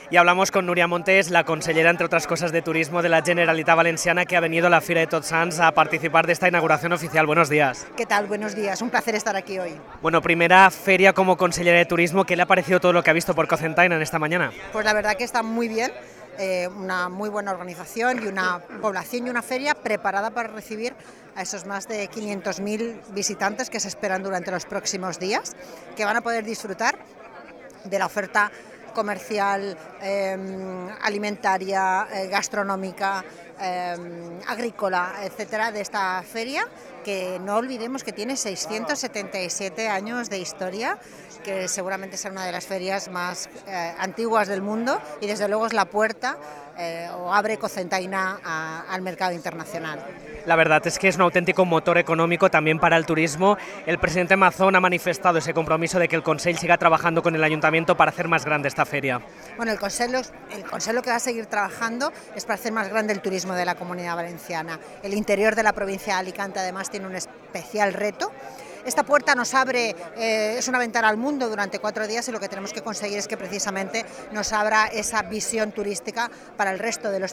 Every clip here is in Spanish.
Y hablamos con Núria Montes, la consellera, entre otras cosas, de Turismo de la Generalitat Valenciana, que ha venido a la Fira de Tots Sants a participar de esta inauguración oficial. Buenos días. ¿Qué tal? Buenos días, un placer estar aquí hoy. Bueno, primera feria como consellera de Turismo, ¿qué le ha parecido todo lo que ha visto por Cocentaina en esta mañana? Pues la verdad que está muy bien, una muy buena organización y una población y una feria preparada para recibir a esos más de 500.000 visitantes que se esperan durante los próximos días, que van a poder disfrutar de la oferta comercial, alimentaria, gastronómica, agrícola, etcétera, de esta feria, que no olvidemos que tiene 677 años de historia, que seguramente será una de las ferias más antiguas del mundo y desde luego es la puerta o abre Cocentaina al mercado internacional. La verdad es que es un auténtico motor económico también para el turismo. El presidente Mazón ha manifestado ese compromiso de que el Consell siga trabajando con el Ayuntamiento para hacer más grande esta feria. Bueno, el Consell lo que va a seguir trabajando es para hacer más grande el turismo de la Comunidad Valenciana. El interior de la provincia de Alicante además tiene un especial reto. Esta puerta nos abre, es una ventana al mundo durante 4 días y lo que tenemos que conseguir es que precisamente nos abra esa visión turística para el resto de los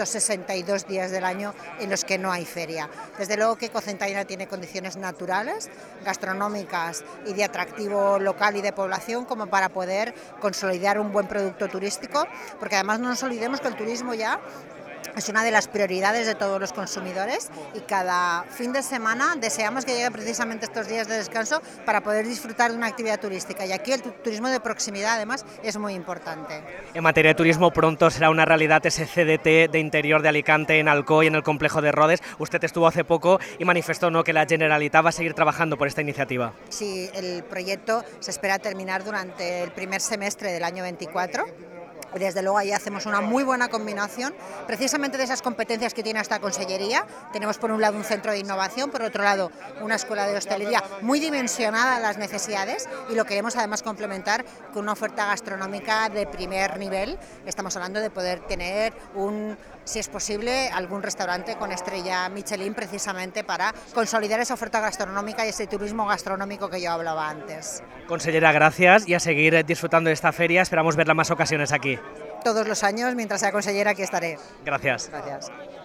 362 días del año en los que no hay feria. Desde luego que Cocentaina tiene condiciones naturales, gastronómicas y de atractivo local y de población como para poder consolidar un buen producto turístico, porque además no nos olvidemos que el turismo ya es una de las prioridades de todos los consumidores y cada fin de semana deseamos que lleguen precisamente estos días de descanso para poder disfrutar de una actividad turística, y aquí el turismo de proximidad además es muy importante. En materia de turismo, pronto será una realidad ese CDT de interior de Alicante en Alcoi, en el complejo de Rodes. Usted estuvo hace poco y manifestó, ¿no?, que la Generalitat va a seguir trabajando por esta iniciativa. Sí, el proyecto se espera terminar durante el primer semestre del año 24. Desde luego ahí hacemos una muy buena combinación precisamente de esas competencias que tiene esta consellería. Tenemos por un lado un centro de innovación, por otro lado una escuela de hostelería muy dimensionada a las necesidades, y lo queremos además complementar con una oferta gastronómica de primer nivel. Estamos hablando de poder tener si es posible, algún restaurante con estrella Michelin, precisamente para consolidar esa oferta gastronómica y ese turismo gastronómico que yo hablaba antes. Consellera, gracias, y a seguir disfrutando de esta feria. Esperamos verla más ocasiones aquí. Todos los años, mientras sea consellera, aquí estaré. Gracias. Gracias.